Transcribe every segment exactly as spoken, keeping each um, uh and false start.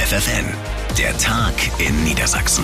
F F N, der Tag in Niedersachsen.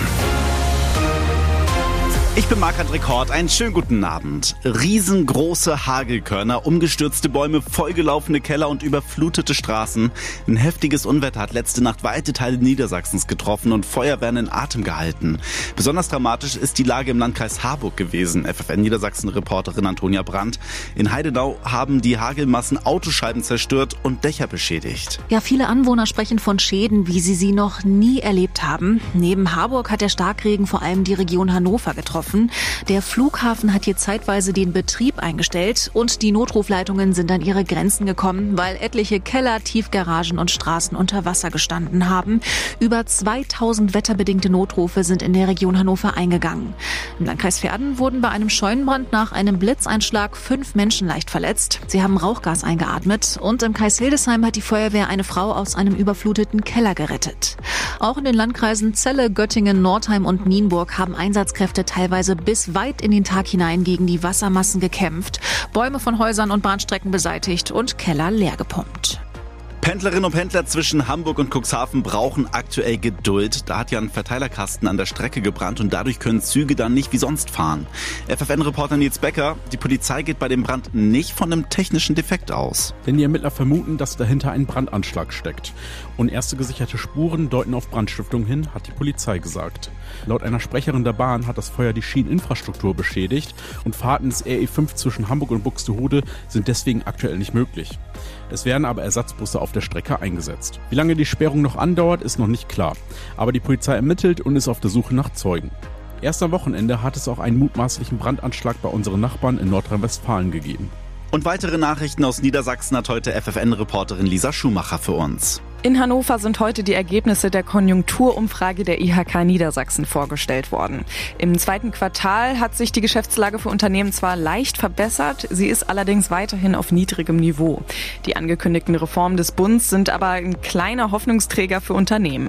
Ich bin Marc-André Kort, einen schönen guten Abend. Riesengroße Hagelkörner, umgestürzte Bäume, vollgelaufene Keller und überflutete Straßen. Ein heftiges Unwetter hat letzte Nacht weite Teile Niedersachsens getroffen und Feuerwehren in Atem gehalten. Besonders dramatisch ist die Lage im Landkreis Harburg gewesen. F F N Niedersachsen-Reporterin Antonia Brandt. In Heidenau haben die Hagelmassen Autoscheiben zerstört und Dächer beschädigt. Ja, viele Anwohner sprechen von Schäden, wie sie sie noch nie erlebt haben. Neben Harburg hat der Starkregen vor allem die Region Hannover getroffen. Der Flughafen hat hier zeitweise den Betrieb eingestellt und die Notrufleitungen sind an ihre Grenzen gekommen, weil etliche Keller, Tiefgaragen und Straßen unter Wasser gestanden haben. Über zweitausend wetterbedingte Notrufe sind in der Region Hannover eingegangen. Im Landkreis Verden wurden bei einem Scheunenbrand nach einem Blitzeinschlag fünf Menschen leicht verletzt. Sie haben Rauchgas eingeatmet und im Kreis Hildesheim hat die Feuerwehr eine Frau aus einem überfluteten Keller gerettet. Auch in den Landkreisen Celle, Göttingen, Nordheim und Nienburg haben Einsatzkräfte teilweise bis weit in den Tag hinein gegen die Wassermassen gekämpft, Bäume von Häusern und Bahnstrecken beseitigt und Keller leer gepumpt. Pendlerinnen und Pendler zwischen Hamburg und Cuxhaven brauchen aktuell Geduld. Da hat ja ein Verteilerkasten an der Strecke gebrannt und dadurch können Züge dann nicht wie sonst fahren. F F N-Reporter Nils Becker, die Polizei geht bei dem Brand nicht von einem technischen Defekt aus. Denn die Ermittler vermuten, dass dahinter ein Brandanschlag steckt. Und erste gesicherte Spuren deuten auf Brandstiftung hin, hat die Polizei gesagt. Laut einer Sprecherin der Bahn hat das Feuer die Schieneninfrastruktur beschädigt und Fahrten des R E fünf zwischen Hamburg und Buxtehude sind deswegen aktuell nicht möglich. Es werden aber Ersatzbusse auf der Strecke eingesetzt. Wie lange die Sperrung noch andauert, ist noch nicht klar. Aber die Polizei ermittelt und ist auf der Suche nach Zeugen. Erst am Wochenende hat es auch einen mutmaßlichen Brandanschlag bei unseren Nachbarn in Nordrhein-Westfalen gegeben. Und weitere Nachrichten aus Niedersachsen hat heute F F N-Reporterin Lisa Schumacher für uns. In Hannover sind heute die Ergebnisse der Konjunkturumfrage der I H K Niedersachsen vorgestellt worden. Im zweiten Quartal hat sich die Geschäftslage für Unternehmen zwar leicht verbessert, sie ist allerdings weiterhin auf niedrigem Niveau. Die angekündigten Reformen des Bundes sind aber ein kleiner Hoffnungsträger für Unternehmen.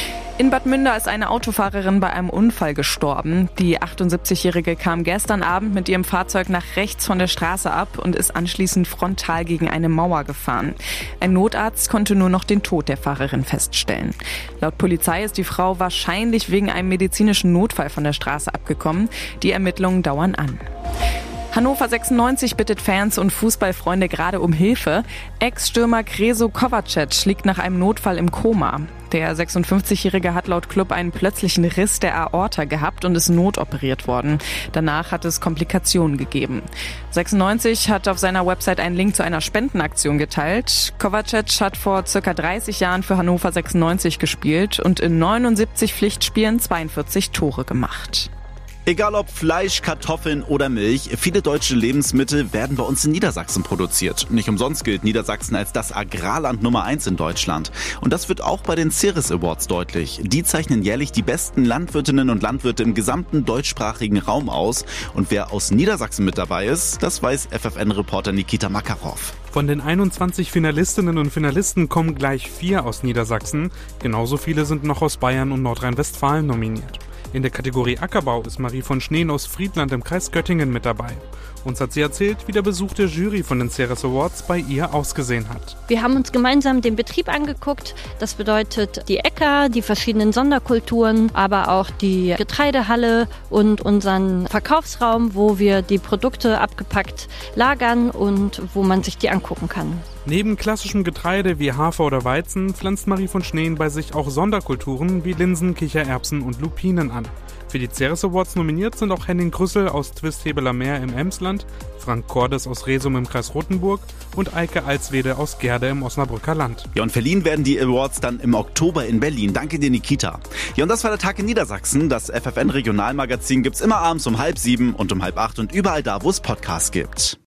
In Bad Münder ist eine Autofahrerin bei einem Unfall gestorben. Die achtundsiebzigjährige kam gestern Abend mit ihrem Fahrzeug nach rechts von der Straße ab und ist anschließend frontal gegen eine Mauer gefahren. Ein Notarzt konnte nur noch den Tod der Fahrerin feststellen. Laut Polizei ist die Frau wahrscheinlich wegen einem medizinischen Notfall von der Straße abgekommen. Die Ermittlungen dauern an. Hannover sechsundneunzig bittet Fans und Fußballfreunde gerade um Hilfe. Ex-Stürmer Krešo Kovacic liegt nach einem Notfall im Koma. Der sechsundfünfzigjährige hat laut Club einen plötzlichen Riss der Aorta gehabt und ist notoperiert worden. Danach hat es Komplikationen gegeben. sechsundneunzig hat auf seiner Website einen Link zu einer Spendenaktion geteilt. Kovacic hat vor circa dreißig Jahren für Hannover sechsundneunzig gespielt und in neunundsiebzig Pflichtspielen zweiundvierzig Tore gemacht. Egal ob Fleisch, Kartoffeln oder Milch, viele deutsche Lebensmittel werden bei uns in Niedersachsen produziert. Nicht umsonst gilt Niedersachsen als das Agrarland Nummer eins in Deutschland. Und das wird auch bei den Ceres Awards deutlich. Die zeichnen jährlich die besten Landwirtinnen und Landwirte im gesamten deutschsprachigen Raum aus. Und wer aus Niedersachsen mit dabei ist, das weiß F F N-Reporter Nikita Makarov. Von den einundzwanzig Finalistinnen und Finalisten kommen gleich vier aus Niedersachsen. Genauso viele sind noch aus Bayern und Nordrhein-Westfalen nominiert. In der Kategorie Ackerbau ist Marie von Schneen aus Friedland im Kreis Göttingen mit dabei. Uns hat sie erzählt, wie der Besuch der Jury von den Ceres Awards bei ihr ausgesehen hat. Wir haben uns gemeinsam den Betrieb angeguckt. Das bedeutet die Äcker, die verschiedenen Sonderkulturen, aber auch die Getreidehalle und unseren Verkaufsraum, wo wir die Produkte abgepackt lagern und wo man sich die angucken kann. Neben klassischem Getreide wie Hafer oder Weizen pflanzt Marie von Schneen bei sich auch Sonderkulturen wie Linsen, Kichererbsen und Lupinen an. Für die Ceres Awards nominiert sind auch Henning Krüssel aus Twisthebeler Meer im Emsland, Frank Cordes aus Resum im Kreis Rothenburg und Eike Alswede aus Gerde im Osnabrücker Land. Ja, und verliehen werden die Awards dann im Oktober in Berlin. Danke dir, Nikita. Ja, und das war der Tag in Niedersachsen. Das F F N-Regionalmagazin gibt's immer abends um halb sieben und um halb acht und überall da, wo es Podcasts gibt.